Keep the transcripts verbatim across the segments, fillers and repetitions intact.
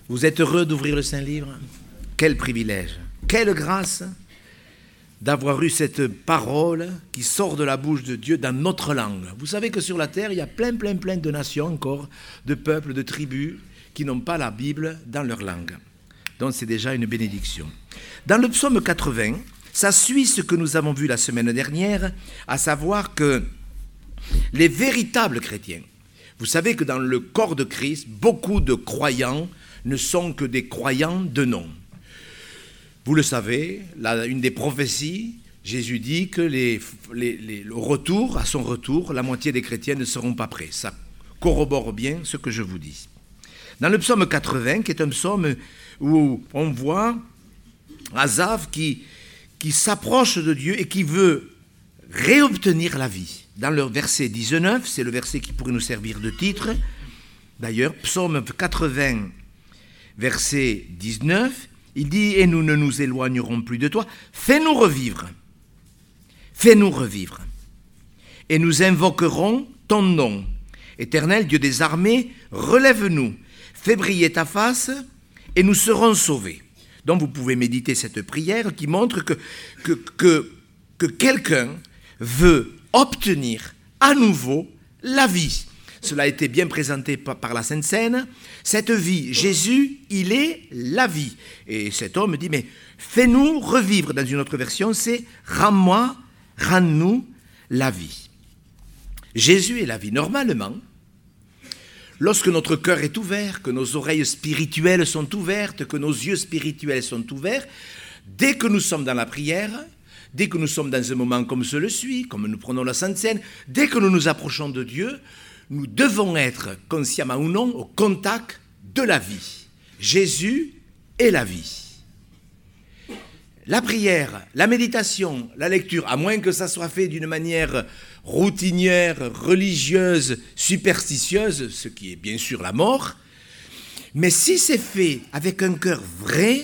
Vous êtes heureux d'ouvrir le Saint-Livre? Quel privilège, quelle grâce d'avoir eu cette parole qui sort de la bouche de Dieu dans notre langue. Vous savez que sur la terre, il y a plein, plein, plein de nations encore, de peuples, de tribus qui n'ont pas la Bible dans leur langue. Donc c'est déjà une bénédiction. Dans le psaume quatre-vingts, ça suit ce que nous avons vu la semaine dernière, à savoir que les véritables chrétiens, vous savez que dans le corps de Christ, beaucoup de croyants ne sont que des croyants de nom. Vous le savez, là, une des prophéties, Jésus dit que les, les, les, le retour, à son retour, la moitié des chrétiens ne seront pas prêts. Ça corrobore bien ce que je vous dis. Dans le psaume quatre-vingts, qui est un psaume où on voit Asaph qui, qui s'approche de Dieu et qui veut réobtenir la vie. Dans le verset dix-neuf, c'est le verset qui pourrait nous servir de titre. D'ailleurs, psaume quatre-vingts, verset dix-neuf, il dit « Et nous ne nous éloignerons plus de toi, fais-nous revivre, fais-nous revivre, et nous invoquerons ton nom. Éternel, Dieu des armées, relève-nous, fais briller ta face, et nous serons sauvés. » Donc vous pouvez méditer cette prière qui montre que, que, que, que quelqu'un veut obtenir à nouveau la vie. Cela a été bien présenté par la Sainte Seine. Cette vie, Jésus, il est la vie. Et cet homme dit, mais fais-nous revivre. Dans une autre version, c'est rends-moi, rends-nous la vie. Jésus est la vie. Normalement, lorsque notre cœur est ouvert, que nos oreilles spirituelles sont ouvertes, que nos yeux spirituels sont ouverts, dès que nous sommes dans la prière, dès que nous sommes dans un moment comme celui-ci, comme nous prenons la Sainte Seine, dès que nous nous approchons de Dieu, nous devons être, consciemment ou non, au contact de la vie. Jésus est la vie. La prière, la méditation, la lecture, à moins que ça soit fait d'une manière routinière, religieuse, superstitieuse, ce qui est bien sûr la mort, mais si c'est fait avec un cœur vrai,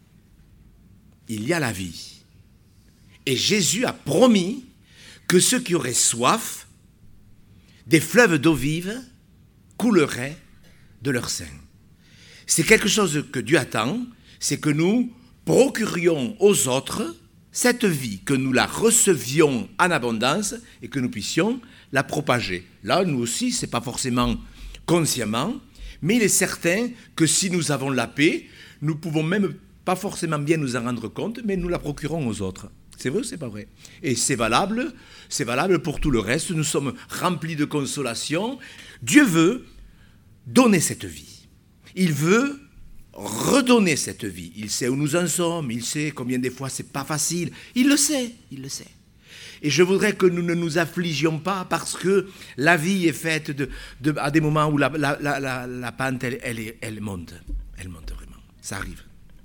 il y a la vie. Et Jésus a promis que ceux qui auraient soif, des fleuves d'eau vive couleraient de leur sein. C'est quelque chose que Dieu attend, c'est que nous procurions aux autres cette vie, que nous la recevions en abondance et que nous puissions la propager. Là, nous aussi, ce n'est pas forcément consciemment, mais il est certain que si nous avons la paix, nous ne pouvons même pas forcément bien nous en rendre compte, mais nous la procurons aux autres. C'est vrai ou c'est pas vrai? Et c'est valable, c'est valable pour tout le reste. Nous sommes remplis de consolation. Dieu veut donner cette vie. Il veut redonner cette vie. Il sait où nous en sommes. Il sait combien des fois c'est pas facile. Il le sait, il le sait. Et je voudrais que nous ne nous affligions pas parce que la vie est faite de, de, à des moments où la, la, la, la, la pente, elle, elle, elle monte. Elle monte vraiment. Ça arrive.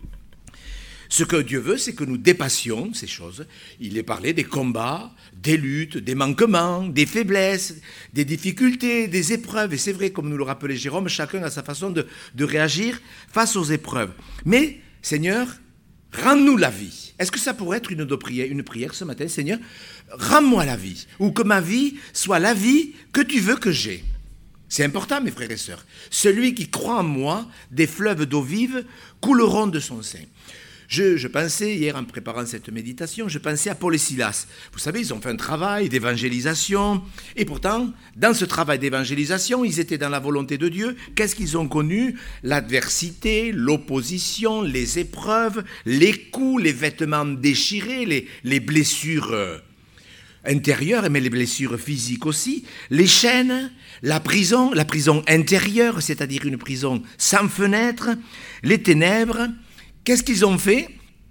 Ce que Dieu veut, c'est que nous dépassions ces choses. Il est parlé des combats, des luttes, des manquements, des faiblesses, des difficultés, des épreuves. Et c'est vrai, comme nous le rappelait Jérôme, chacun a sa façon de, de réagir face aux épreuves. Mais, Seigneur, rends-nous la vie. Est-ce que ça pourrait être une, prière, une prière ce matin? Seigneur, rends-moi la vie. Ou que ma vie soit la vie que tu veux que j'ai. C'est important, mes frères et sœurs. Celui qui croit en moi, des fleuves d'eau vive couleront de son sein. Je, je pensais, hier en préparant cette méditation, je pensais à Paul et Silas. Vous savez, ils ont fait un travail d'évangélisation. Et pourtant, dans ce travail d'évangélisation, ils étaient dans la volonté de Dieu. Qu'est-ce qu'ils ont connu? L'adversité, l'opposition, les épreuves, les coups, les vêtements déchirés, les, les blessures intérieures, mais les blessures physiques aussi, les chaînes, la prison, la prison intérieure, c'est-à-dire une prison sans fenêtre, les ténèbres. Qu'est-ce qu'ils ont fait?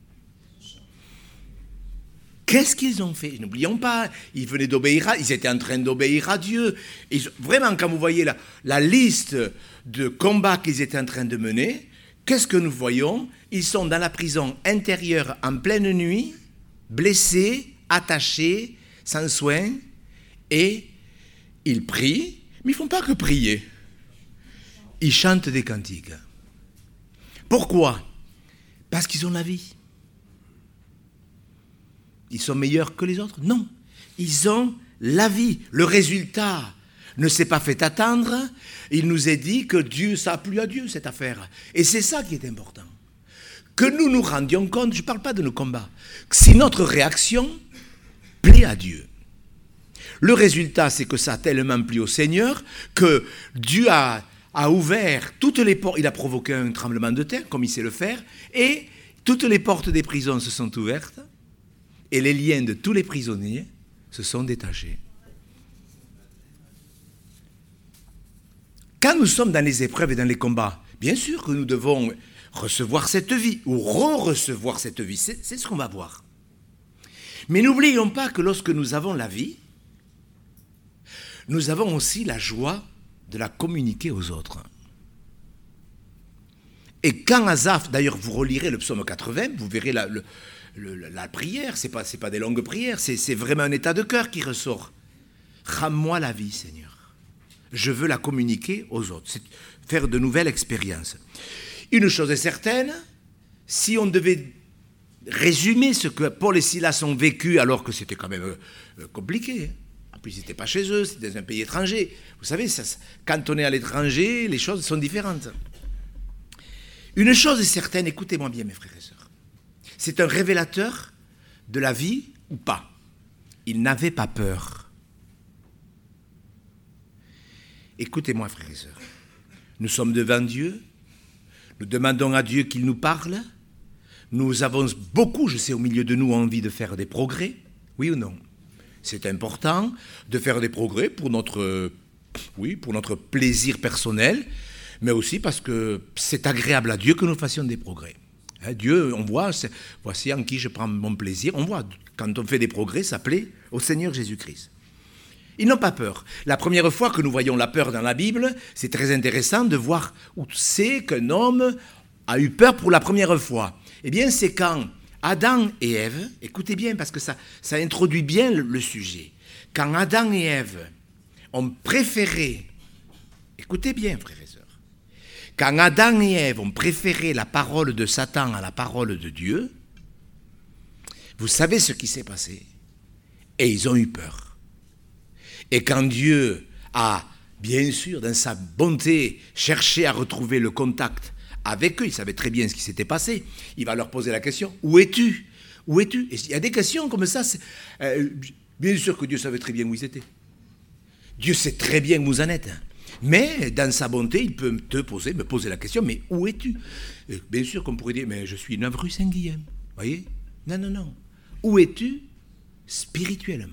Qu'est-ce qu'ils ont fait? N'oublions pas, ils venaient d'obéir à, ils étaient en train d'obéir à Dieu. Et vraiment, quand vous voyez la, la liste de combats qu'ils étaient en train de mener, qu'est-ce que nous voyons? Ils sont dans la prison intérieure en pleine nuit, blessés, attachés, sans soin, et ils prient, mais ils ne font pas que prier. Ils chantent des cantiques. Pourquoi? Parce qu'ils ont la vie. Ils sont meilleurs que les autres? Non. Ils ont la vie. Le résultat ne s'est pas fait attendre. Il nous est dit que Dieu, ça a plu à Dieu, cette affaire. Et c'est ça qui est important. Que nous nous rendions compte, je ne parle pas de nos combats, que si notre réaction plaît à Dieu. Le résultat, c'est que ça a tellement plu au Seigneur que Dieu a, a ouvert toutes les portes. Il a provoqué un tremblement de terre, comme il sait le faire, et toutes les portes des prisons se sont ouvertes, et les liens de tous les prisonniers se sont détachés. Quand nous sommes dans les épreuves et dans les combats, bien sûr que nous devons recevoir cette vie, ou re-recevoir cette vie, c'est, c'est ce qu'on va voir. Mais n'oublions pas que lorsque nous avons la vie, nous avons aussi la joie de la communiquer aux autres. Et quand Asaph, d'ailleurs vous relirez le psaume quatre-vingts, vous verrez la, le, le, la prière, ce n'est pas, c'est pas des longues prières, c'est, c'est vraiment un état de cœur qui ressort. Rends-moi la vie, Seigneur. Je veux la communiquer aux autres, c'est faire de nouvelles expériences. Une chose est certaine, si on devait résumer ce que Paul et Silas ont vécu, alors que c'était quand même euh, compliqué, hein. En plus, ils n'étaient pas chez eux, c'était dans un pays étranger. Vous savez, ça, quand on est à l'étranger, les choses sont différentes. Une chose est certaine, écoutez-moi bien mes frères et sœurs, c'est un révélateur de la vie ou pas. Ils n'avaient pas peur. Écoutez-moi frères et sœurs, nous sommes devant Dieu, nous demandons à Dieu qu'il nous parle, nous avons beaucoup, je sais, au milieu de nous, envie de faire des progrès, oui ou non ? C'est important de faire des progrès pour notre, oui, pour notre plaisir personnel, mais aussi parce que c'est agréable à Dieu que nous fassions des progrès. Hein, Dieu, on voit, c'est, voici en qui je prends mon plaisir. On voit, quand on fait des progrès, ça plaît au Seigneur Jésus-Christ. Ils n'ont pas peur. La première fois que nous voyons la peur dans la Bible, c'est très intéressant de voir où c'est qu'un homme a eu peur pour la première fois. Eh bien, c'est quand Adam et Ève, écoutez bien parce que ça, ça introduit bien le, le sujet, quand Adam et Ève ont préféré, écoutez bien frères et sœurs, quand Adam et Ève ont préféré la parole de Satan à la parole de Dieu, vous savez ce qui s'est passé, et ils ont eu peur. Et quand Dieu a, bien sûr, dans sa bonté, cherché à retrouver le contact avec eux, il savait très bien ce qui s'était passé. Il va leur poser la question, où es-tu ? Où es-tu ? Et il y a des questions comme ça. C'est, euh, bien sûr que Dieu savait très bien où ils étaient. Dieu sait très bien où vous en êtes. Mais dans sa bonté, il peut te poser, me poser la question, mais où es-tu ? Et bien sûr qu'on pourrait dire, mais je suis neuf rue Saint-Guilhem. Vous voyez ? Non, non, non. Où es-tu spirituellement ?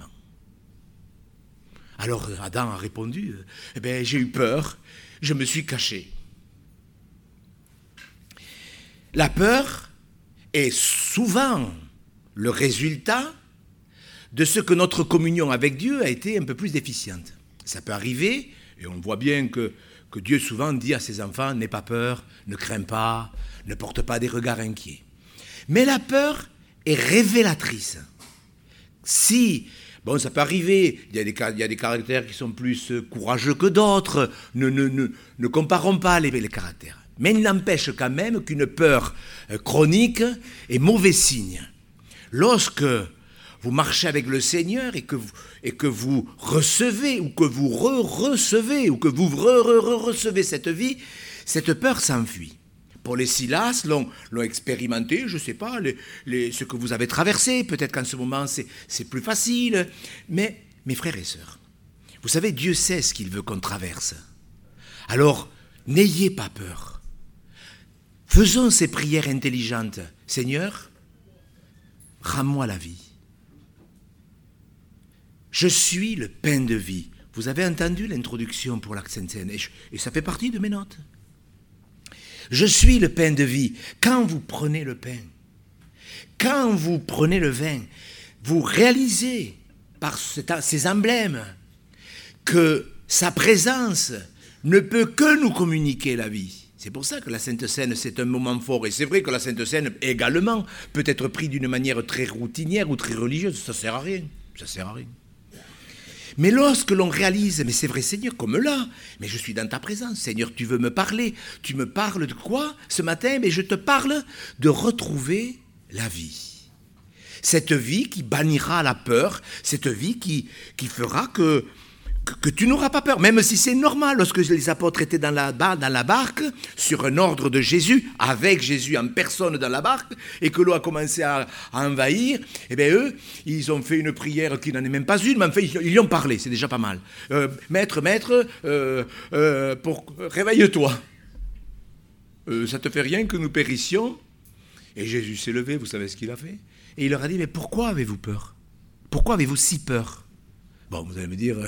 Alors Adam a répondu, eh bien, j'ai eu peur, je me suis caché. La peur est souvent le résultat de ce que notre communion avec Dieu a été un peu plus déficiente. Ça peut arriver, et on voit bien que, que Dieu souvent dit à ses enfants, n'aie pas peur, ne crains pas, ne porte pas des regards inquiets. Mais la peur est révélatrice. Si, bon, ça peut arriver, il y a des, il y a des caractères qui sont plus courageux que d'autres, ne, ne, ne, ne comparons pas les, les caractères. Mais il n'empêche quand même qu'une peur chronique est mauvais signe. Lorsque vous marchez avec le Seigneur et que vous, et que vous recevez, ou que vous re-recevez, ou que vous re-re-recevez cette vie, cette peur s'enfuit. Paul et Silas l'ont, l'ont expérimenté, je ne sais pas, les, les, ce que vous avez traversé, peut-être qu'en ce moment c'est, c'est plus facile, mais mes frères et sœurs, vous savez, Dieu sait ce qu'il veut qu'on traverse. Alors, n'ayez pas peur. Faisons ces prières intelligentes. Seigneur, rends-moi la vie. Je suis le pain de vie. Vous avez entendu l'introduction pour la Sainte Seine, et, je, et ça fait partie de mes notes. Je suis le pain de vie. Quand vous prenez le pain, quand vous prenez le vin, vous réalisez par ces emblèmes que sa présence ne peut que nous communiquer la vie. C'est pour ça que la Sainte Seine, c'est un moment fort. Et c'est vrai que la Sainte Seine, également, peut être prise d'une manière très routinière ou très religieuse. Ça ne sert à rien. Ça sert à rien. Mais lorsque l'on réalise, mais c'est vrai Seigneur, comme là, mais je suis dans ta présence. Seigneur, tu veux me parler. Tu me parles de quoi ce matin ? Mais je te parle de retrouver la vie. Cette vie qui bannira la peur, cette vie qui, qui fera que que, que tu n'auras pas peur, même si c'est normal, lorsque les apôtres étaient dans la, dans la barque, sur un ordre de Jésus, avec Jésus en personne dans la barque, et que l'eau a commencé à, à envahir, eh bien eux, ils ont fait une prière qui n'en est même pas une, mais en fait, ils, ils y ont parlé, c'est déjà pas mal. Euh, maître, maître, euh, euh, pour, réveille-toi. Euh, ça te fait rien que nous périssions? Et Jésus s'est levé, vous savez ce qu'il a fait? Et il leur a dit, mais pourquoi avez-vous peur? Pourquoi avez-vous si peur? Bon, vous allez me dire... Euh,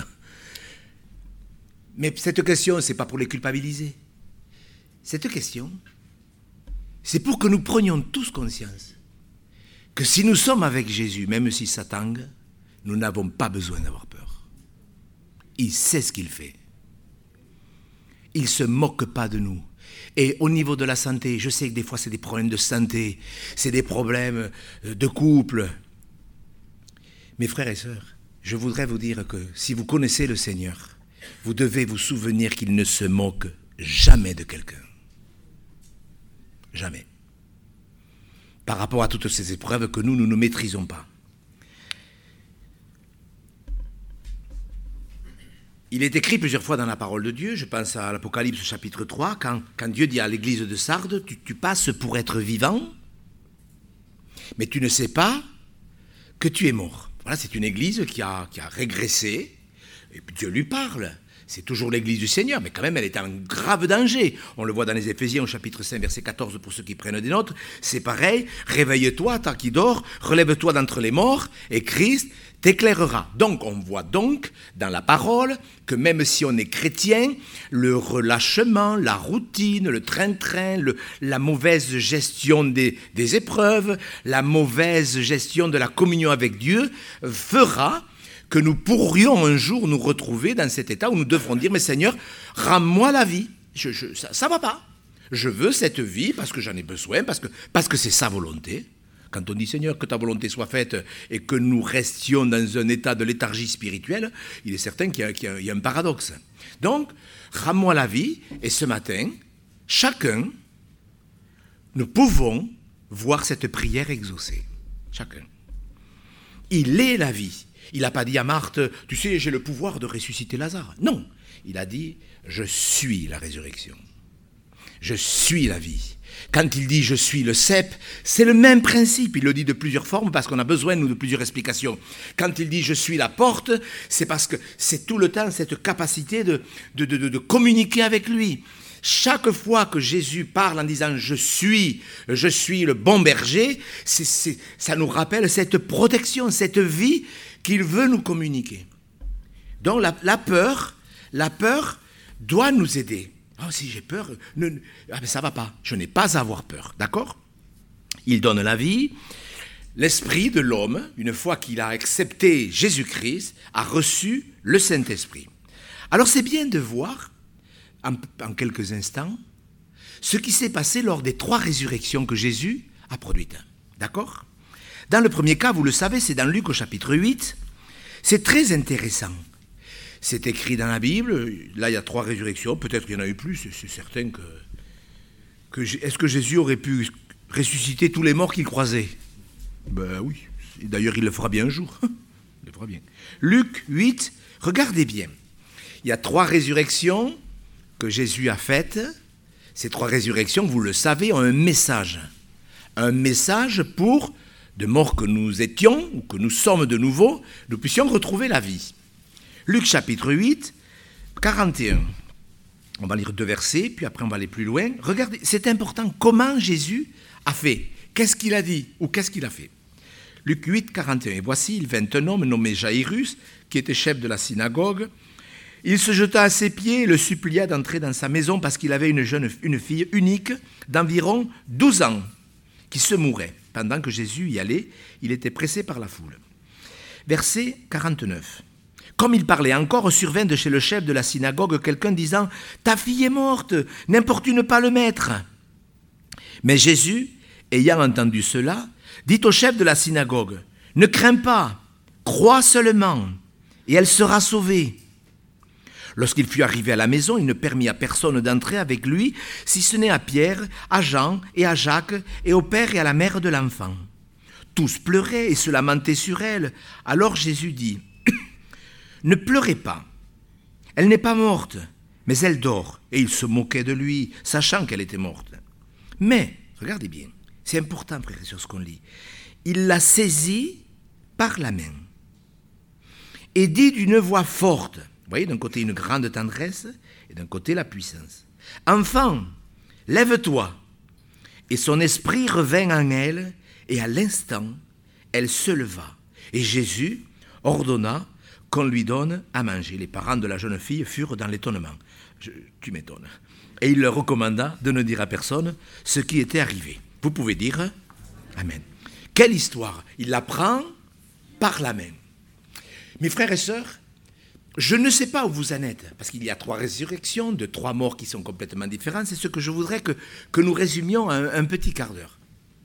mais cette question, ce n'est pas pour les culpabiliser. Cette question, c'est pour que nous prenions tous conscience que si nous sommes avec Jésus, même si ça tangue, nous n'avons pas besoin d'avoir peur. Il sait ce qu'il fait. Il ne se moque pas de nous. Et au niveau de la santé, je sais que des fois c'est des problèmes de santé, c'est des problèmes de couple. Mes frères et sœurs, je voudrais vous dire que si vous connaissez le Seigneur, vous devez vous souvenir qu'il ne se moque jamais de quelqu'un. Jamais. Par rapport à toutes ces épreuves que nous, nous ne maîtrisons pas. Il est écrit plusieurs fois dans la parole de Dieu, je pense à l'Apocalypse chapitre trois, quand, quand Dieu dit à l'église de Sardes, tu, tu passes pour être vivant, mais tu ne sais pas que tu es mort. Voilà, c'est une église qui a, qui a régressé, et puis Dieu lui parle. C'est toujours l'église du Seigneur, mais quand même, elle est en grave danger. On le voit dans les Éphésiens, au chapitre cinq, verset quatorze, pour ceux qui prennent des notes. C'est pareil, réveille-toi, toi qui dors, relève-toi d'entre les morts, et Christ t'éclairera. Donc, on voit donc, dans la parole, que même si on est chrétien, le relâchement, la routine, le train-train, le, la mauvaise gestion des, des épreuves, la mauvaise gestion de la communion avec Dieu, fera que nous pourrions un jour nous retrouver dans cet état où nous devrons dire, mais Seigneur, rends-moi la vie. Je, je, ça ne va pas. Je veux cette vie parce que j'en ai besoin, parce que, parce que c'est sa volonté. Quand on dit, Seigneur, que ta volonté soit faite et que nous restions dans un état de léthargie spirituelle, il est certain qu'il y a, qu'il y a, il y a un paradoxe. Donc, rends-moi la vie, et ce matin, chacun, nous pouvons voir cette prière exaucée. Chacun. Il est la vie. Il n'a pas dit à Marthe, tu sais, j'ai le pouvoir de ressusciter Lazare. Non, il a dit, je suis la résurrection. Je suis la vie. Quand il dit, je suis le cep, c'est le même principe. Il le dit de plusieurs formes parce qu'on a besoin, nous, de plusieurs explications. Quand il dit, je suis la porte, c'est parce que c'est tout le temps cette capacité de, de, de, de communiquer avec lui. Chaque fois que Jésus parle en disant « je suis, je suis le bon berger », c'est, c'est, ça nous rappelle cette protection, cette vie qu'il veut nous communiquer. Donc la, la peur, la peur doit nous aider. Oh, si j'ai peur, ne, ah, mais ça ne va pas, je n'ai pas à avoir peur, d'accord? Il donne la vie. L'esprit de l'homme, une fois qu'il a accepté Jésus-Christ, a reçu le Saint-Esprit. Alors c'est bien de voir, en, en quelques instants, ce qui s'est passé lors des trois résurrections que Jésus a produites. D'accord? Dans le premier cas, vous le savez, c'est dans Luc au chapitre huit. C'est très intéressant. C'est écrit dans la Bible. Là, il y a trois résurrections. Peut-être qu'il y en a eu plus. C'est certain que... que est-ce que Jésus aurait pu ressusciter tous les morts qu'il croisait? Ben oui. Et d'ailleurs, il le fera bien un jour. Il le fera bien. Luc huit, regardez bien. Il y a trois résurrections que Jésus a faites. Ces trois résurrections, vous le savez, ont un message. Un message pour... de mort que nous étions, ou que nous sommes de nouveau, nous puissions retrouver la vie. Luc chapitre huit, quarante et un. On va lire deux versets, puis après on va aller plus loin. Regardez, c'est important, comment Jésus a fait. Qu'est-ce qu'il a dit, ou qu'est-ce qu'il a fait? Luc huit, quarante et un. Et voici, il vint un homme nommé Jaïrus, qui était chef de la synagogue. Il se jeta à ses pieds et le supplia d'entrer dans sa maison parce qu'il avait une jeune une fille unique d'environ douze ans, qui se mourait. Pendant que Jésus y allait, il était pressé par la foule. Verset quarante-neuf. Comme il parlait encore, survint de chez le chef de la synagogue quelqu'un disant « Ta fille est morte, n'importune pas le maître. » Mais Jésus, ayant entendu cela, dit au chef de la synagogue « Ne crains pas, crois seulement, et elle sera sauvée. » Lorsqu'il fut arrivé à la maison, il ne permit à personne d'entrer avec lui, si ce n'est à Pierre, à Jean et à Jacques, et au père et à la mère de l'enfant. Tous pleuraient et se lamentaient sur elle. Alors Jésus dit, « Ne pleurez pas, Elle n'est pas morte, mais elle dort. Et il se moquait de lui, sachant qu'elle était morte. Mais, regardez bien, c'est important, frères et sœurs, ce qu'on lit. Il l'a saisie par la main et dit d'une voix forte, vous voyez, d'un côté une grande tendresse et d'un côté la puissance. « Enfant, lève-toi !» Et son esprit revint en elle, et à l'instant, elle se leva. Et Jésus ordonna qu'on lui donne à manger. Les parents de la jeune fille furent dans l'étonnement. Je, tu m'étonnes. Et il leur recommanda de ne dire à personne ce qui était arrivé. Vous pouvez dire Amen. Quelle histoire! Il la prend par la main. Mes frères et sœurs, je ne sais pas où vous en êtes, parce qu'il y a trois résurrections, de trois morts qui sont complètement différentes. C'est ce que je voudrais que, que nous résumions en un, un petit quart d'heure.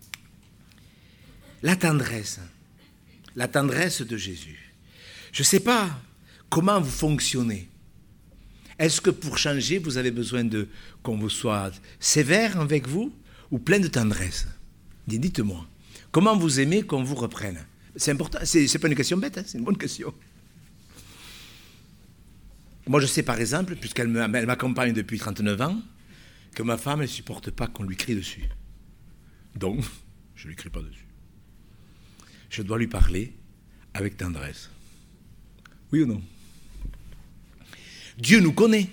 La tendresse, la tendresse de Jésus. Je ne sais pas comment vous fonctionnez. Est-ce que pour changer, vous avez besoin de qu'on vous soit sévère avec vous ou plein de tendresse? Dites-moi, comment vous aimez qu'on vous reprenne? C'est important, c'est, c'est pas une question bête, hein, c'est une bonne question. Moi, je sais par exemple, puisqu'elle me, elle m'accompagne depuis trente-neuf ans, que ma femme, elle ne supporte pas qu'on lui crie dessus. Donc, je ne lui crie pas dessus. Je dois lui parler avec tendresse. Oui ou non? Dieu nous connaît.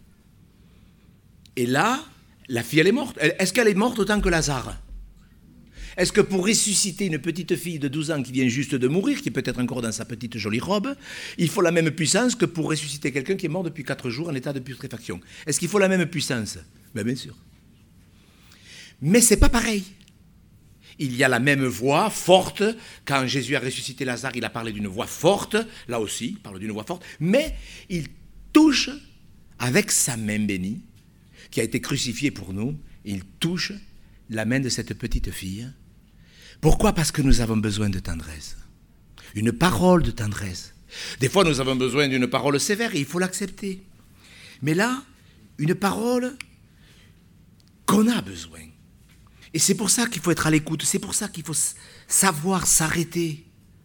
Et là, la fille, elle est morte. Est-ce qu'elle est morte autant que Lazare? Est-ce que pour ressusciter une petite fille de douze ans qui vient juste de mourir, qui est peut-être encore dans sa petite jolie robe, il faut la même puissance que pour ressusciter quelqu'un qui est mort depuis quatre jours en état de putréfaction? Est-ce qu'il faut la même puissance? Bien, bien sûr. Mais ce n'est pas pareil. Il y a la même voix forte. Quand Jésus a ressuscité Lazare, il a parlé d'une voix forte. Là aussi, il parle d'une voix forte. Mais il touche avec sa main bénie, qui a été crucifiée pour nous, il touche la main de cette petite fille. Pourquoi? Parce que nous avons besoin de tendresse. Une parole de tendresse. Des fois, nous avons besoin d'une parole sévère et il faut l'accepter. Mais là, une parole qu'on a besoin. Et c'est pour ça qu'il faut être à l'écoute. C'est pour ça qu'il faut savoir s'arrêter.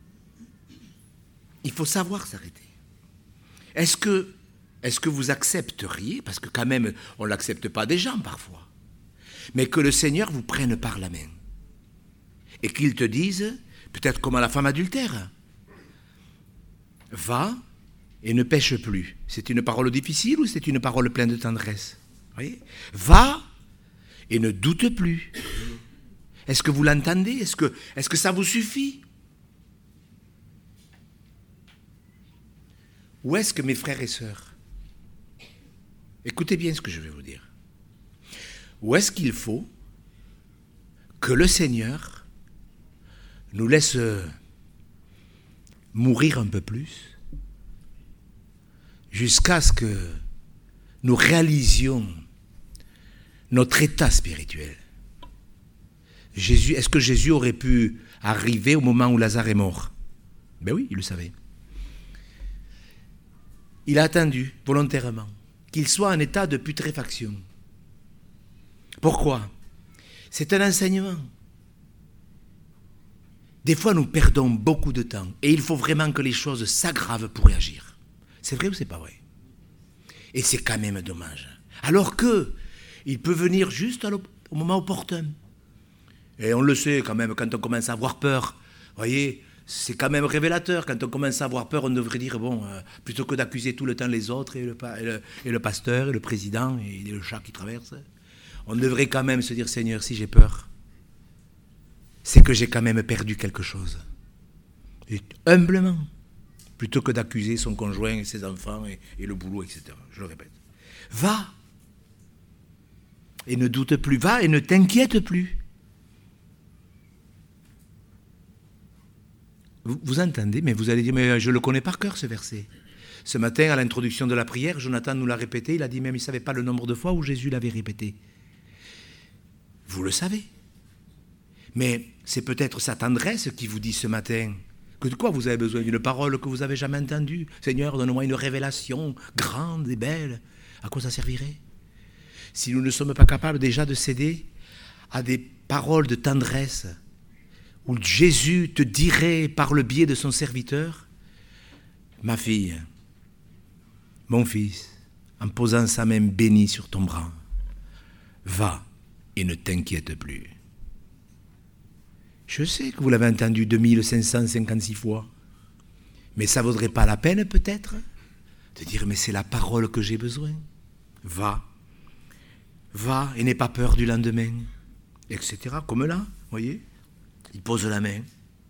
Il faut savoir s'arrêter. Est-ce que, est-ce que vous accepteriez, parce que quand même, on ne l'accepte pas des gens parfois, mais que le Seigneur vous prenne par la main et qu'il te dise, peut-être comme à la femme adultère, va et ne pêche plus. C'est une parole difficile ou c'est une parole pleine de tendresse? Vous voyez? Va et ne doute plus. Est-ce que vous l'entendez? Est-ce que, est-ce que ça vous suffit? Ou est-ce que, mes frères et sœurs, écoutez bien ce que je vais vous dire, ou est-ce qu'il faut que le Seigneur nous laisse mourir un peu plus jusqu'à ce que nous réalisions notre état spirituel? Jésus, est-ce que Jésus aurait pu arriver au moment où Lazare est mort? Ben oui, il le savait. Il a attendu volontairement qu'il soit en état de putréfaction. Pourquoi? C'est un enseignement. Des fois, nous perdons beaucoup de temps et il faut vraiment que les choses s'aggravent pour réagir. C'est vrai ou c'est pas vrai? Et c'est quand même dommage. Alors que il peut venir juste au moment opportun. Et on le sait quand même, quand on commence à avoir peur, vous voyez, c'est quand même révélateur. Quand on commence à avoir peur, on devrait dire, bon, euh, plutôt que d'accuser tout le temps les autres, et le, et, le, et le pasteur, et le président, et le chat qui traverse, on devrait quand même se dire, Seigneur, si j'ai peur, c'est que j'ai quand même perdu quelque chose. Et humblement, plutôt que d'accuser son conjoint, ses enfants, et, et le boulot, et cetera. Je le répète. Va, et ne doute plus, va, et ne t'inquiète plus. Vous, vous entendez, mais vous allez dire, mais je le connais par cœur, ce verset. Ce matin, à l'introduction de la prière, Jonathan nous l'a répété, il a dit même, il ne savait pas le nombre de fois où Jésus l'avait répété. Vous le savez. Mais c'est peut-être sa tendresse qui vous dit ce matin, que de quoi vous avez besoin? D'une parole que vous n'avez jamais entendue? Seigneur, donne-moi une révélation grande et belle. À quoi ça servirait? Si nous ne sommes pas capables déjà de céder à des paroles de tendresse, où Jésus te dirait par le biais de son serviteur, ma fille, mon fils, en posant sa main bénie sur ton bras, va et ne t'inquiète plus. Je sais que vous l'avez entendu deux mille cinq cent cinquante-six fois, mais ça ne vaudrait pas la peine peut-être de dire mais c'est la parole que j'ai besoin. Va, va et n'aie pas peur du lendemain, et cetera. Comme là, vous voyez, il pose la main.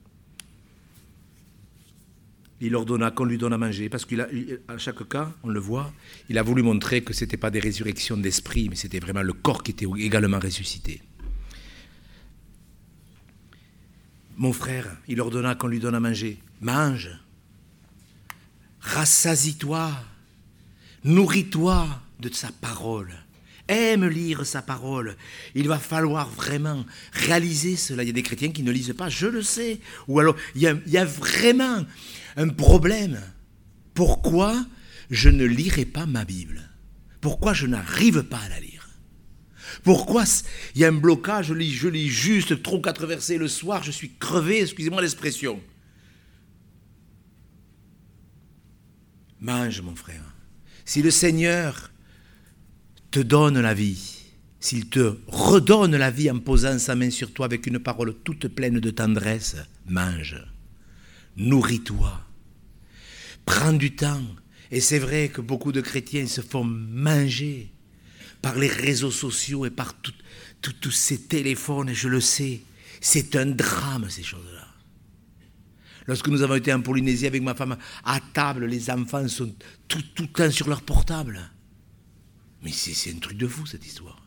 Il ordonna qu'on lui donne à manger, parce qu'à chaque cas, on le voit, il a voulu montrer que ce n'était pas des résurrections d'esprit, mais c'était vraiment le corps qui était également ressuscité. Mon frère, il ordonna qu'on lui donne à manger. Mange, rassasie-toi, nourris-toi de sa parole. Aime lire sa parole. Il va falloir vraiment réaliser cela. Il y a des chrétiens qui ne lisent pas, je le sais. Ou alors, il y a, il y a vraiment un problème. Pourquoi je ne lirai pas ma Bible? Pourquoi je n'arrive pas à la lire? Pourquoi il y a un blocage? Je lis, je lis juste trois ou quatre versets le soir, je suis crevé, excusez-moi l'expression. Mange, mon frère. Si le Seigneur te donne la vie, s'il te redonne la vie en posant sa main sur toi avec une parole toute pleine de tendresse, mange, nourris-toi, prends du temps. Et c'est vrai que beaucoup de chrétiens se font manger par les réseaux sociaux et par tous ces téléphones, je le sais. C'est un drame, ces choses-là. Lorsque nous avons été en Polynésie avec ma femme, à table, les enfants sont tout, tout le temps sur leur portable. Mais c'est, c'est un truc de fou, cette histoire.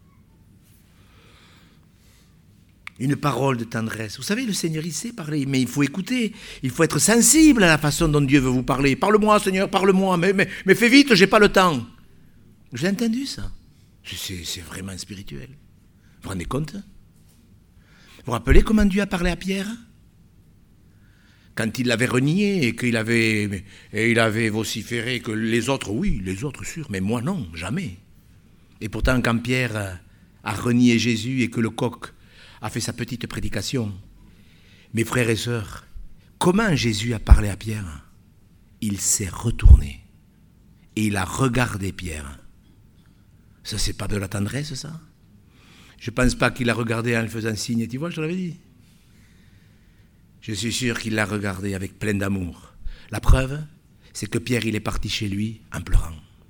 Une parole de tendresse. Vous savez, le Seigneur, il sait parler, mais il faut écouter. Il faut être sensible à la façon dont Dieu veut vous parler. Parle-moi, Seigneur, parle-moi, mais, mais, mais fais vite, j'ai pas le temps. J'ai entendu ça. C'est, c'est vraiment spirituel. Vous vous rendez compte? Vous vous rappelez comment Dieu a parlé à Pierre? Quand il l'avait renié et qu'il avait, et il avait vociféré que les autres, oui, les autres sûrs, mais moi non, jamais. Et pourtant, quand Pierre a renié Jésus et que le coq a fait sa petite prédication, mes frères et sœurs, comment Jésus a parlé à Pierre? Il s'est retourné et il a regardé Pierre. Ça, c'est pas de la tendresse, ça? Je ne pense pas qu'il l'a regardé en le faisant signe, tu vois, je te l'avais dit. Je suis sûr qu'il l'a regardé avec plein d'amour. La preuve, c'est que Pierre, il est parti chez lui en pleurant.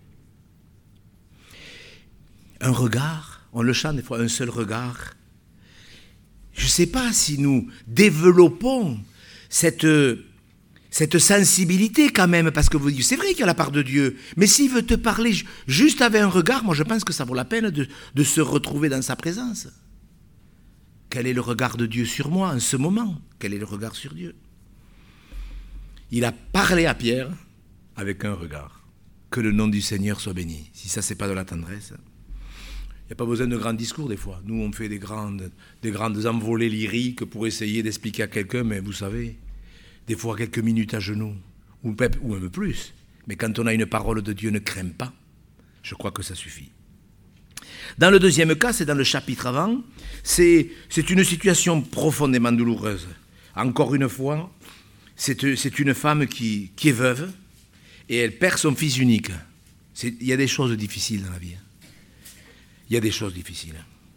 Un regard, on le chante des fois, un seul regard. Je ne sais pas si nous développons cette, cette sensibilité quand même, parce que vous dites, c'est vrai qu'il y a la part de Dieu, mais s'il veut te parler juste avec un regard, moi je pense que ça vaut la peine de, de se retrouver dans sa présence. Quel est le regard de Dieu sur moi en ce moment? Quel est le regard sur Dieu? Il a parlé à Pierre avec un regard. Que le nom du Seigneur soit béni. Si ça, c'est pas de la tendresse. Il n'y a pas besoin de grands discours des fois. Nous, on fait des grandes, des grandes envolées lyriques pour essayer d'expliquer à quelqu'un, mais vous savez, des fois quelques minutes à genoux, ou même plus. Mais quand on a une parole de Dieu, ne crains pas. Je crois que ça suffit. Dans le deuxième cas, c'est dans le chapitre avant, c'est, c'est une situation profondément douloureuse. Encore une fois, c'est, c'est une femme qui, qui est veuve et elle perd son fils unique. C'est, il y a des choses difficiles dans la vie. Il y a des choses difficiles.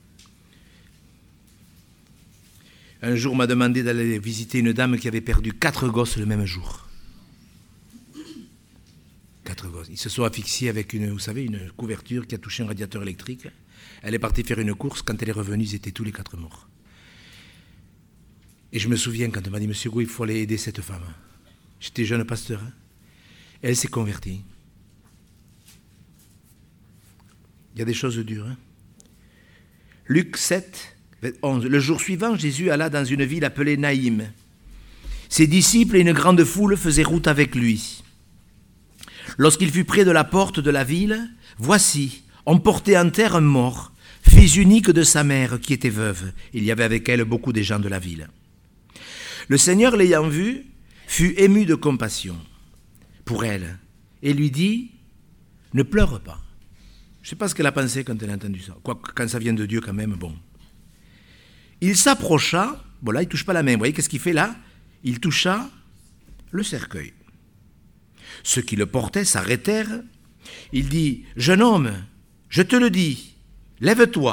Un jour, on m'a demandé d'aller visiter une dame qui avait perdu quatre gosses le même jour. Quatre gosses. Ils se sont asphyxiés avec une, vous savez, une couverture qui a touché un radiateur électrique. Elle est partie faire une course. Quand elle est revenue, ils étaient tous les quatre morts. Et je me souviens quand elle m'a dit, Monsieur Gou, il faut aller aider cette femme. J'étais jeune pasteur. Hein. Elle s'est convertie. Il y a des choses dures. Hein. Luc sept, onze. Le jour suivant, Jésus alla dans une ville appelée Naïm. Ses disciples et une grande foule faisaient route avec lui. Lorsqu'il fut près de la porte de la ville, voici, on portait en terre un mort, fils unique de sa mère qui était veuve. Il y avait avec elle beaucoup des gens de la ville. Le Seigneur, l'ayant vu, fut ému de compassion pour elle et lui dit, ne pleure pas. Je ne sais pas ce qu'elle a pensé quand elle a entendu ça. Quoi, quand ça vient de Dieu quand même, bon. Il s'approcha, bon là il ne touche pas la main, vous voyez qu'est-ce qu'il fait là? Il toucha le cercueil. Ceux qui le portaient s'arrêtèrent Il dit, « Jeune homme, je te le dis, lève-toi. »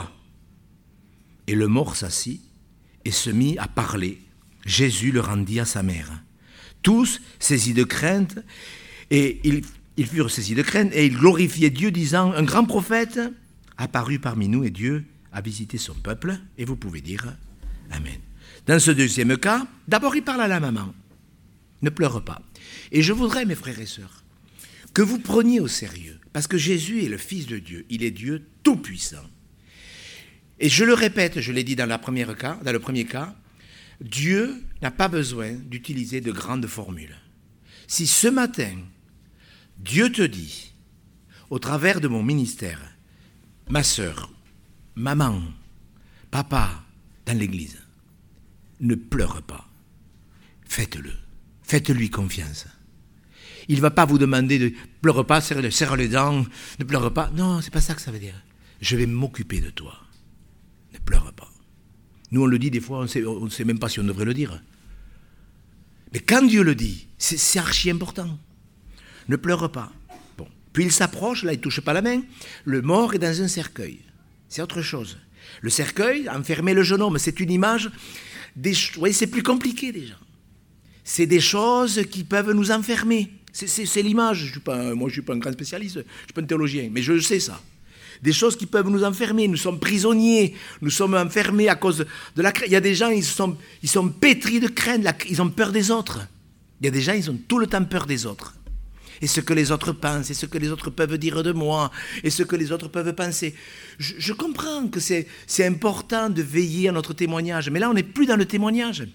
Et le mort s'assit et se mit à parler. Jésus le rendit à sa mère. Tous, saisis de crainte, et ils, ils furent saisis de crainte, et ils glorifiaient Dieu, disant, « Un grand prophète apparut parmi nous, et Dieu a visité son peuple. » Et vous pouvez dire Amen. Dans ce deuxième cas, d'abord il parle à la maman. Ne pleure pas. Et je voudrais, mes frères et sœurs, que vous preniez au sérieux, parce que Jésus est le Fils de Dieu, il est Dieu tout-puissant. Et je le répète, je l'ai dit dans, la première cas, dans le premier cas, Dieu n'a pas besoin d'utiliser de grandes formules. Si ce matin, Dieu te dit, au travers de mon ministère, ma sœur, maman, papa, dans l'église, ne pleure pas, faites-le, faites-lui confiance. Il ne va pas vous demander de « pleure pas, serre, serre les dents, ne pleure pas ». Non, c'est pas ça que ça veut dire. Je vais m'occuper de toi. Ne pleure pas. Nous, on le dit des fois, on ne sait même pas si on devrait le dire. Mais quand Dieu le dit, c'est, c'est archi important. Ne pleure pas. Bon. Puis il s'approche, là, il ne touche pas la main. Le mort est dans un cercueil. C'est autre chose. Le cercueil, enfermer le jeune homme, c'est une image. Des, vous voyez, c'est plus compliqué déjà. C'est des choses qui peuvent nous enfermer. C'est, c'est, c'est l'image. Je suis pas, moi, je ne suis pas un grand spécialiste, je ne suis pas un théologien, mais je sais ça. Des choses qui peuvent nous enfermer. Nous sommes prisonniers. Nous sommes enfermés à cause de la crainte. Il y a des gens, ils sont, ils sont pétris de crainte. Ils ont peur des autres. Il y a des gens, ils ont tout le temps peur des autres. Et ce que les autres pensent, et ce que les autres peuvent dire de moi, et ce que les autres peuvent penser. Je, je comprends que c'est, c'est important de veiller à notre témoignage. Mais là, on n'est plus dans le témoignage.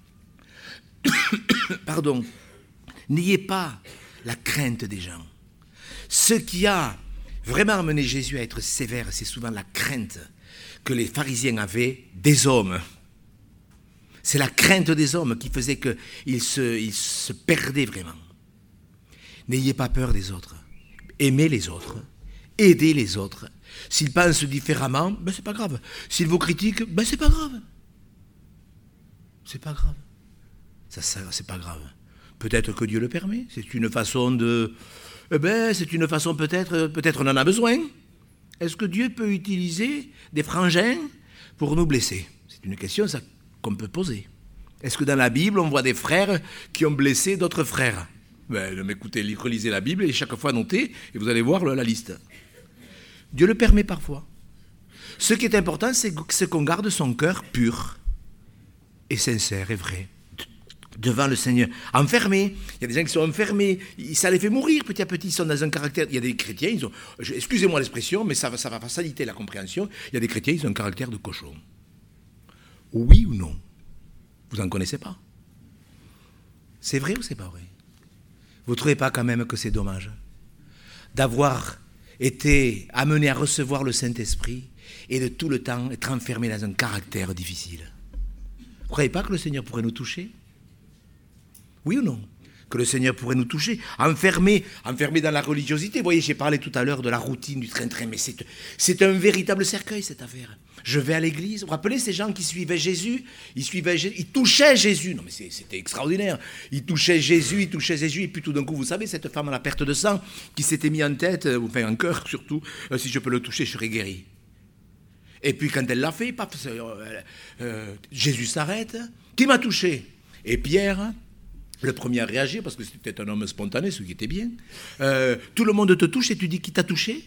Pardon. N'ayez pas la crainte des gens. Ce qui a vraiment amené Jésus à être sévère, c'est souvent la crainte que les pharisiens avaient des hommes. C'est la crainte des hommes qui faisait qu'ils se, ils se perdaient vraiment. N'ayez pas peur des autres. Aimez les autres. Aidez les autres. S'ils pensent différemment, ben c'est pas grave. S'ils vous critiquent, ben c'est pas grave. C'est pas grave. Ça, ça, c'est pas grave. Peut-être que Dieu le permet. C'est une façon de... Eh ben, c'est une façon peut-être... Peut-être on en a besoin. Est-ce que Dieu peut utiliser des frangins pour nous blesser? C'est une question ça, qu'on peut poser. Est-ce que dans la Bible, on voit des frères qui ont blessé d'autres frères? Ben, écoutez, relisez la Bible et chaque fois notez, et vous allez voir la liste. Dieu le permet parfois. Ce qui est important, c'est qu'on garde son cœur pur et sincère et vrai devant le Seigneur. Enfermés, il y a des gens qui sont enfermés, ça les fait mourir petit à petit, ils sont dans un caractère... Il y a des chrétiens, ils ont, excusez-moi l'expression, mais ça, ça va faciliter la compréhension, il y a des chrétiens, ils ont un caractère de cochon. Oui ou non? Vous n'en connaissez pas? C'est vrai ou c'est pas vrai? Vous ne trouvez pas quand même que c'est dommage d'avoir été amené à recevoir le Saint-Esprit et de tout le temps être enfermé dans un caractère difficile? Vous ne croyez pas que le Seigneur pourrait nous toucher? Oui ou non? Que le Seigneur pourrait nous toucher, enfermé, enfermé dans la religiosité. Vous voyez, j'ai parlé tout à l'heure de la routine, du train-train, mais c'est, c'est un véritable cercueil, cette affaire. Je vais à l'église. Vous vous rappelez ces gens qui suivaient Jésus? Ils suivaient Jésus, ils touchaient Jésus. Non, mais c'est, c'était extraordinaire. Ils touchaient Jésus, ils touchaient Jésus, et puis tout d'un coup, vous savez, cette femme à la perte de sang qui s'était mis en tête, enfin en cœur surtout, euh, si je peux le toucher, je serai guéri. Et puis quand elle l'a fait, paf, euh, euh, Jésus s'arrête. Qui m'a touché? Et Pierre, le premier à réagir, parce que c'était un homme spontané, ce qui était bien. Euh, tout le monde te touche et tu dis qui t'a touché?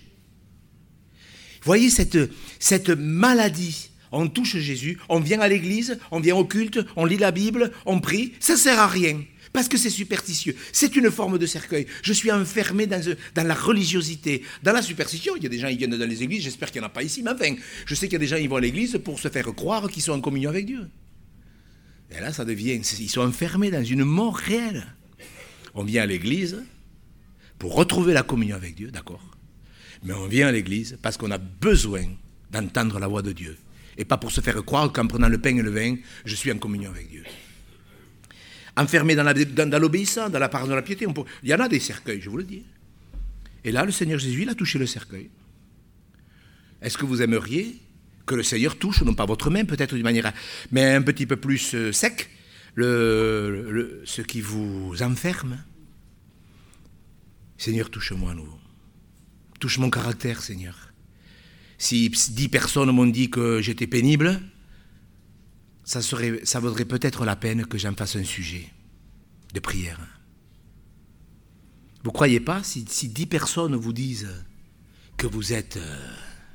Vous voyez cette, cette maladie. On touche Jésus, on vient à l'église, on vient au culte, on lit la Bible, on prie. Ça ne sert à rien, parce que c'est superstitieux. C'est une forme de cercueil. Je suis enfermé dans, dans la religiosité, dans la superstition. Il y a des gens qui viennent dans les églises, j'espère qu'il n'y en a pas ici, mais enfin, je sais qu'il y a des gens qui vont à l'église pour se faire croire qu'ils sont en communion avec Dieu. Et là, ça devient... Ils sont enfermés dans une mort réelle. On vient à l'église pour retrouver la communion avec Dieu, d'accord? Mais on vient à l'église parce qu'on a besoin d'entendre la voix de Dieu. Et pas pour se faire croire qu'en prenant le pain et le vin, je suis en communion avec Dieu. Enfermé dans, la, dans, dans l'obéissance, dans la part de la piété, on peut, il y en a des cercueils, je vous le dis. Et là, le Seigneur Jésus, il a touché le cercueil. Est-ce que vous aimeriez que le Seigneur touche, non pas votre main, peut-être d'une manière, mais un petit peu plus euh, sec, le, le, ce qui vous enferme? Seigneur, touche-moi à nouveau. touche mon caractère, Seigneur. Si dix personnes m'ont dit que j'étais pénible, ça, serait, ça vaudrait peut-être la peine que j'en fasse un sujet de prière. Vous ne croyez pas, si, si dix personnes vous disent que vous êtes... Euh,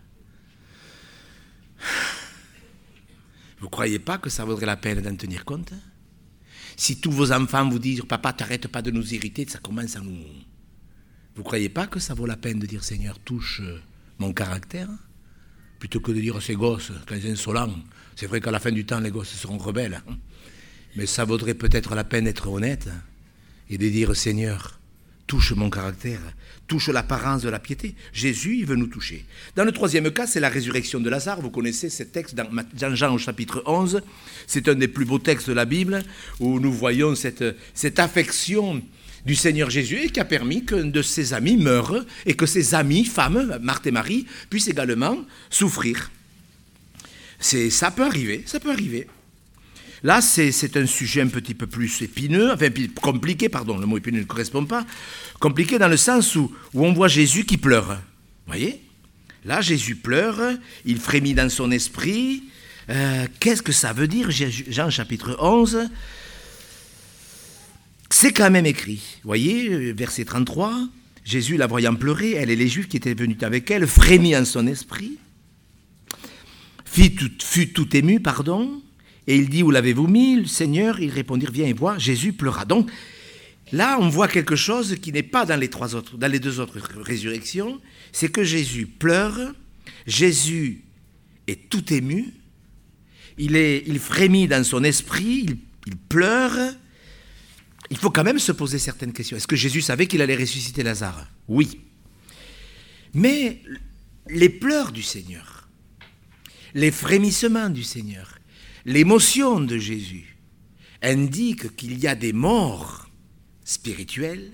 vous ne croyez pas que ça vaudrait la peine d'en tenir compte? Si tous vos enfants vous disent « Papa, t'arrêtes pas de nous irriter », ça commence à nous... Vous ne croyez pas que ça vaut la peine de dire « Seigneur, touche mon caractère » plutôt que de dire « Ces gosses, quand ils sont insolents ». C'est vrai qu'à la fin du temps, les gosses seront rebelles. Hein, mais ça vaudrait peut-être la peine d'être honnête et de dire « Seigneur, touche mon caractère, touche l'apparence de la piété. » Jésus, il veut nous toucher. Dans le troisième cas, c'est la résurrection de Lazare. Vous connaissez ce texte dans Jean au chapitre onze. C'est un des plus beaux textes de la Bible où nous voyons cette, cette affection du Seigneur Jésus et qui a permis qu'un de ses amis meure et que ses amis, femmes, Marthe et Marie, puissent également souffrir. C'est, ça peut arriver, ça peut arriver. Là, c'est, c'est un sujet un petit peu plus épineux, enfin compliqué, pardon, le mot épineux ne correspond pas, compliqué dans le sens où, où on voit Jésus qui pleure. Vous voyez ? Là, Jésus pleure, il frémit dans son esprit. Euh, qu'est-ce que ça veut dire, Jean chapitre onze ? C'est quand même écrit. Vous voyez, verset trente-trois, Jésus, la voyant pleurer, elle et les Juifs qui étaient venus avec elle, frémit en son esprit, fut tout, fut tout ému, pardon, et il dit, où l'avez-vous mis, le Seigneur? Ils répondirent, viens et vois. Jésus pleura. Donc, là, on voit quelque chose qui n'est pas dans les, trois autres, dans les deux autres résurrections, c'est que Jésus pleure, Jésus est tout ému, il, est, il frémit dans son esprit, il, il pleure. Il faut quand même se poser certaines questions. Est-ce que Jésus savait qu'il allait ressusciter Lazare? Oui. Mais les pleurs du Seigneur, les frémissements du Seigneur, l'émotion de Jésus indiquent qu'il y a des morts spirituelles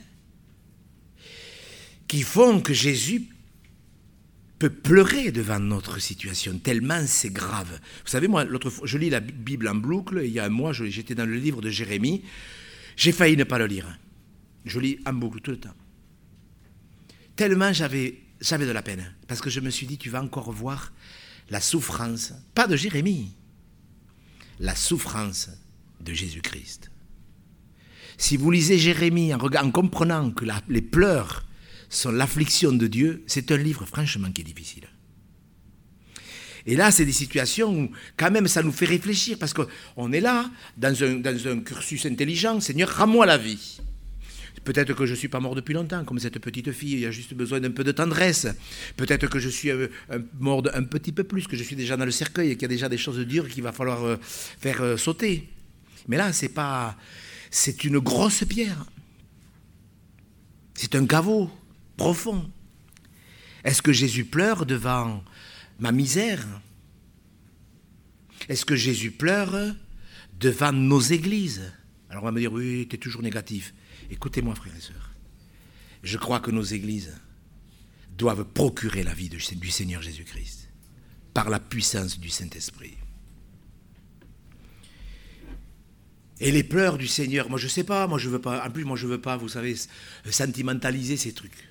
qui font que Jésus peut pleurer devant notre situation, tellement c'est grave. Vous savez, moi, l'autre fois, je lis la Bible en boucle, il y a un mois, j'étais dans le livre de Jérémie, j'ai failli ne pas le lire. Je lis en boucle tout le temps. Tellement j'avais, j'avais de la peine, parce que je me suis dit, tu vas encore voir la souffrance, pas de Jérémie, la souffrance de Jésus-Christ. Si vous lisez Jérémie en, regard, en comprenant que la, les pleurs sont l'affliction de Dieu, c'est un livre franchement qui est difficile. Et là, c'est des situations où, quand même, ça nous fait réfléchir, parce qu'on est là, dans un, dans un cursus intelligent, Seigneur, rends-moi la vie. Peut-être que je ne suis pas mort depuis longtemps, comme cette petite fille, il y a juste besoin d'un peu de tendresse. Peut-être que je suis euh, mort un petit peu plus, que je suis déjà dans le cercueil et qu'il y a déjà des choses dures qu'il va falloir euh, faire euh, sauter. Mais là, c'est pas, c'est une grosse pierre. C'est un caveau profond. Est-ce que Jésus pleure devant ma misère? Est-ce que Jésus pleure devant nos églises? Alors on va me dire, oui, tu es toujours négatif. Écoutez-moi, frères et sœurs. Je crois que nos églises doivent procurer la vie de, du Seigneur Jésus-Christ par la puissance du Saint-Esprit. Et les pleurs du Seigneur, moi je ne sais pas, moi je veux pas, en plus moi je ne veux pas, vous savez, sentimentaliser ces trucs.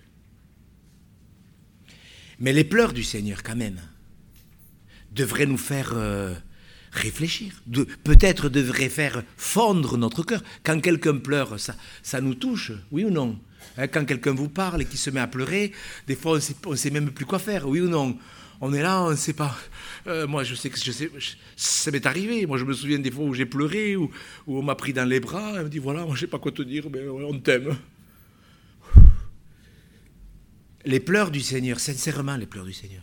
Mais les pleurs du Seigneur, quand même, devraient nous faire euh, réfléchir. De, peut-être devraient faire fondre notre cœur. Quand quelqu'un pleure, ça, ça nous touche, oui ou non? Hein, quand quelqu'un vous parle et qu'il se met à pleurer, des fois on ne sait même plus quoi faire, oui ou non? On est là, on ne sait pas. Euh, moi, je sais que je sais, je, ça m'est arrivé. Moi, je me souviens des fois où j'ai pleuré, où, où on m'a pris dans les bras, et on me dit, voilà, moi, je ne sais pas quoi te dire, mais on t'aime. Les pleurs du Seigneur, sincèrement, les pleurs du Seigneur.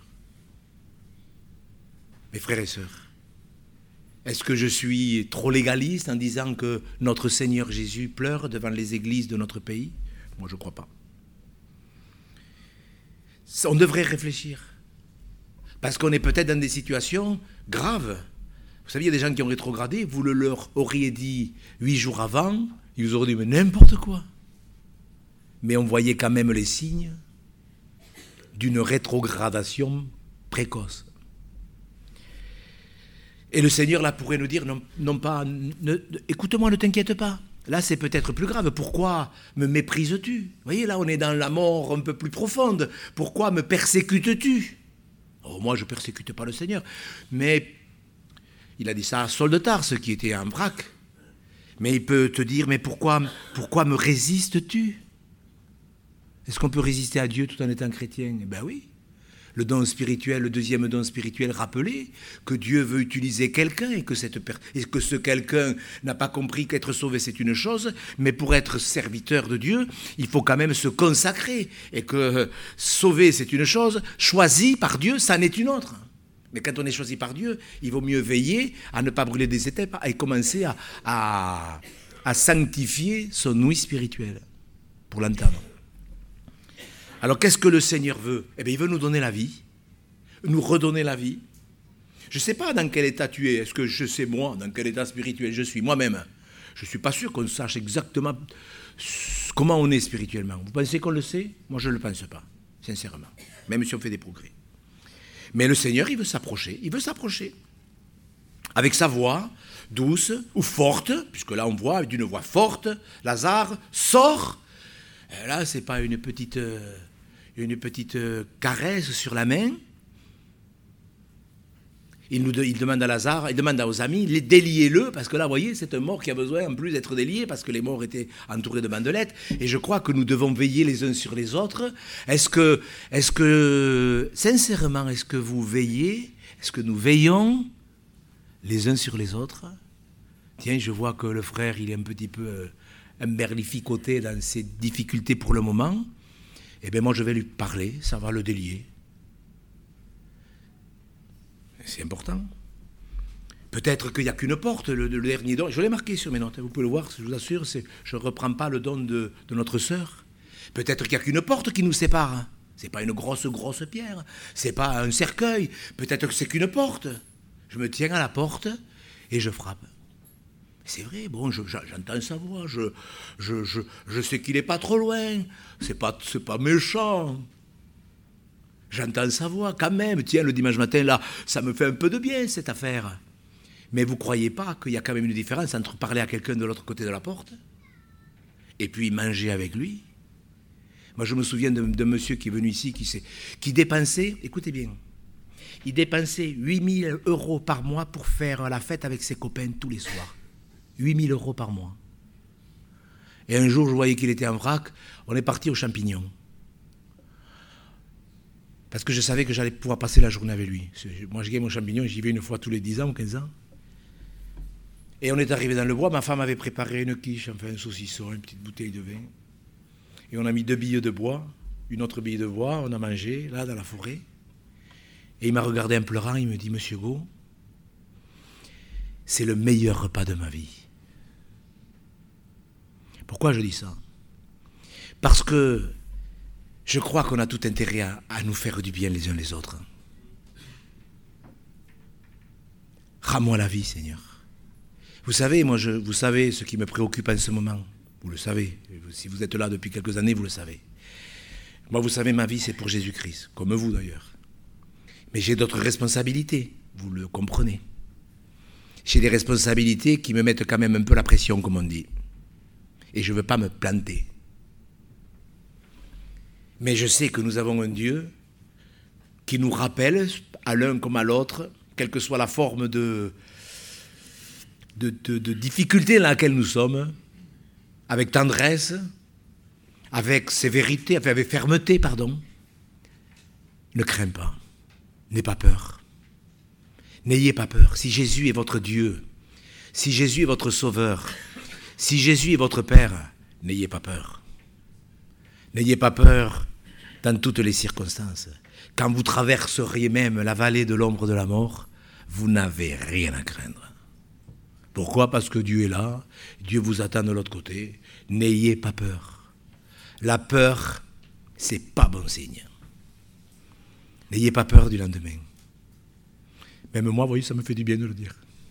Mes frères et sœurs, est-ce que je suis trop légaliste en disant que notre Seigneur Jésus pleure devant les églises de notre pays? Moi, je ne crois pas. On devrait réfléchir. Parce qu'on est peut-être dans des situations graves. Vous savez, il y a des gens qui ont rétrogradé, vous le leur auriez dit huit jours avant, ils vous auraient dit, mais n'importe quoi. Mais on voyait quand même les signes d'une rétrogradation précoce. Et le Seigneur, là, pourrait nous dire, non, non pas, ne, écoute-moi, ne t'inquiète pas. Là, c'est peut-être plus grave. Pourquoi me méprises-tu? Vous voyez, là, on est dans la mort un peu plus profonde. Pourquoi me persécutes-tu? Oh, moi, je ne persécute pas le Seigneur. Mais il a dit ça à Saul de Tarse, qui était un vrac. Mais il peut te dire, mais pourquoi, pourquoi me résistes-tu? Est-ce qu'on peut résister à Dieu tout en étant chrétien? Eh bien oui. Le don spirituel, le deuxième don spirituel, rappelez que Dieu veut utiliser quelqu'un et que, cette per- et que ce quelqu'un n'a pas compris qu'être sauvé c'est une chose, mais pour être serviteur de Dieu, il faut quand même se consacrer. Et que euh, sauver c'est une chose, choisi par Dieu, ça n'est une autre. Mais quand on est choisi par Dieu, il vaut mieux veiller à ne pas brûler des étapes et commencer à, à, à sanctifier son ouïe spirituelle pour l'entendre. Alors qu'est-ce que le Seigneur veut? Eh bien, il veut nous donner la vie, nous redonner la vie. Je ne sais pas dans quel état tu es. Est-ce que je sais moi dans quel état spirituel je suis moi-même? Je ne suis pas sûr qu'on sache exactement comment on est spirituellement. Vous pensez qu'on le sait? Moi, je ne le pense pas, sincèrement, même si on fait des progrès. Mais le Seigneur, il veut s'approcher, il veut s'approcher. Avec sa voix douce ou forte, puisque là on voit d'une voix forte, Lazare sort. Et là, ce n'est pas une petite, euh, une petite euh, caresse sur la main. Il, nous de, il demande à Lazare, il demande aux amis, déliez-le, parce que là, vous voyez, c'est un mort qui a besoin en plus d'être délié, parce que les morts étaient entourés de bandelettes, et je crois que nous devons veiller les uns sur les autres. Est-ce que, est-ce que, sincèrement, est-ce que vous veillez, est-ce que nous veillons les uns sur les autres? Tiens, je vois que le frère, il est un petit peu euh, emberlificoté dans ses difficultés pour le moment. Eh bien, moi, je vais lui parler, ça va le délier. C'est important. Peut-être qu'il n'y a qu'une porte, le, le dernier don. Je l'ai marqué sur mes notes, vous pouvez le voir, je vous assure, c'est, je ne reprends pas le don de, de notre sœur. Peut-être qu'il n'y a qu'une porte qui nous sépare. Ce n'est pas une grosse, grosse pierre. Ce n'est pas un cercueil. Peut-être que c'est qu'une porte. Je me tiens à la porte et je frappe. C'est vrai, bon, je, j'entends sa voix, je, je, je, je sais qu'il n'est pas trop loin. C'est pas, c'est pas méchant. J'entends sa voix quand même. Tiens, le dimanche matin, là, ça me fait un peu de bien, cette affaire. Mais vous ne croyez pas qu'il y a quand même une différence entre parler à quelqu'un de l'autre côté de la porte et puis manger avec lui? Moi, je me souviens d'un, d'un monsieur qui est venu ici, qui, qui dépensait, écoutez bien, il dépensait huit mille euros par mois pour faire la fête avec ses copains tous les soirs. huit mille euros par mois. Et un jour, je voyais qu'il était en vrac, on est parti aux champignons. Parce que je savais que j'allais pouvoir passer la journée avec lui. Moi, je gagne mon champignon, j'y vais une fois tous les dix ans ou quinze ans. Et on est arrivé dans le bois, ma femme avait préparé une quiche, enfin un saucisson, une petite bouteille de vin. Et on a mis deux billes de bois, une autre bille de bois, on a mangé, là, dans la forêt. Et il m'a regardé en pleurant, il me dit, Monsieur Gault, c'est le meilleur repas de ma vie. Pourquoi je dis ça? Parce que je crois qu'on a tout intérêt à, à nous faire du bien les uns les autres. Rends-moi la vie, Seigneur. Vous savez, moi, je, vous savez ce qui me préoccupe en ce moment. Vous le savez. Si vous êtes là depuis quelques années, vous le savez. Moi, vous savez, ma vie, c'est pour Jésus-Christ, comme vous d'ailleurs. Mais j'ai d'autres responsabilités, vous le comprenez. J'ai des responsabilités qui me mettent quand même un peu la pression, comme on dit. Et je ne veux pas me planter. Mais je sais que nous avons un Dieu qui nous rappelle, à l'un comme à l'autre, quelle que soit la forme de, de, de, de difficulté dans laquelle nous sommes, avec tendresse, avec sévérité, avec fermeté, pardon. Ne crains pas, n'aie pas peur. N'ayez pas peur. Si Jésus est votre Dieu, si Jésus est votre Sauveur, si Jésus est votre Père, n'ayez pas peur. N'ayez pas peur dans toutes les circonstances. Quand vous traverseriez même la vallée de l'ombre de la mort, vous n'avez rien à craindre. Pourquoi? Parce que Dieu est là, Dieu vous attend de l'autre côté. N'ayez pas peur. La peur, c'est pas bon signe. N'ayez pas peur du lendemain. Même moi, vous voyez, ça me fait du bien de le dire.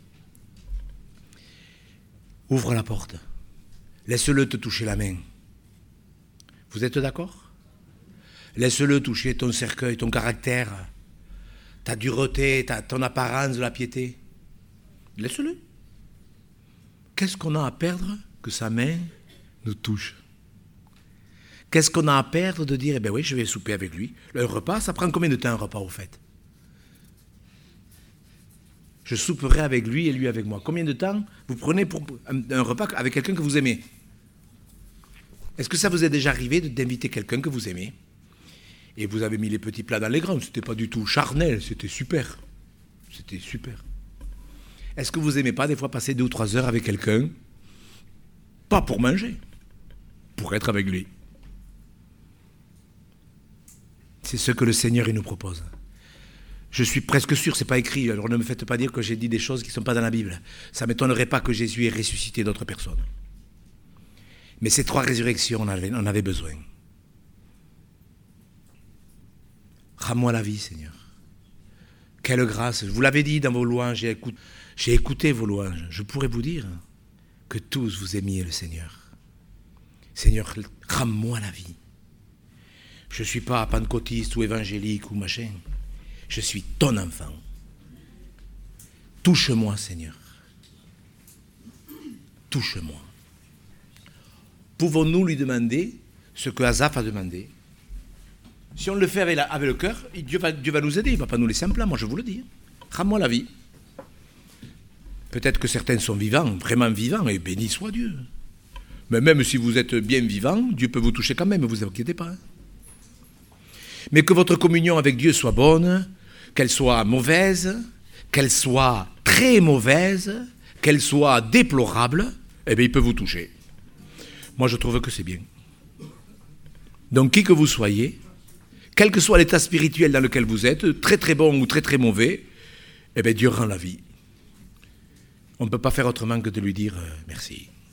Ouvre la porte. Laisse-le te toucher la main. Vous êtes d'accord? Laisse-le toucher ton cercueil, ton caractère, ta dureté, ta, ton apparence de la piété. Laisse-le. Qu'est-ce qu'on a à perdre que sa main nous touche. Qu'est-ce qu'on a à perdre de dire, eh bien oui, je vais souper avec lui. Le repas, ça prend combien de temps un repas au fait? Je souperai avec lui et lui avec moi. Combien de temps vous prenez pour un, un repas avec quelqu'un que vous aimez? Est-ce que ça vous est déjà arrivé d'inviter quelqu'un que vous aimez et vous avez mis les petits plats dans les grands? C'était pas du tout charnel, c'était super. C'était super. Est-ce que vous n'aimez pas des fois passer deux ou trois heures avec quelqu'un? Pas pour manger, pour être avec lui. C'est ce que le Seigneur il nous propose. Je suis presque sûr, c'est pas écrit, alors ne me faites pas dire que j'ai dit des choses qui ne sont pas dans la Bible. Ça ne m'étonnerait pas que Jésus ait ressuscité d'autres personnes. Mais ces trois résurrections, on avait, on avait besoin. Rends-moi la vie, Seigneur. Quelle grâce. Vous l'avez dit dans vos louanges, j'ai écouté, j'ai écouté vos louanges. Je pourrais vous dire que tous vous aimiez le Seigneur. Seigneur, rends-moi la vie. Je ne suis pas pentecôtiste ou évangélique ou machin. Je suis ton enfant. Touche-moi, Seigneur. Touche-moi. Pouvons-nous lui demander ce que Asaph a demandé? Si on le fait avec, la, avec le cœur, Dieu va, Dieu va nous aider. Il ne va pas nous laisser en plan, moi je vous le dis. Rends-moi la vie. Peut-être que certains sont vivants, vraiment vivants, et béni soit Dieu. Mais même si vous êtes bien vivant, Dieu peut vous toucher quand même, ne vous inquiétez pas. Mais que votre communion avec Dieu soit bonne, qu'elle soit mauvaise, qu'elle soit très mauvaise, qu'elle soit déplorable, eh bien il peut vous toucher. Moi je trouve que c'est bien. Donc qui que vous soyez, quel que soit l'état spirituel dans lequel vous êtes, très très bon ou très très mauvais, eh bien Dieu rend la vie. On ne peut pas faire autrement que de lui dire euh, merci.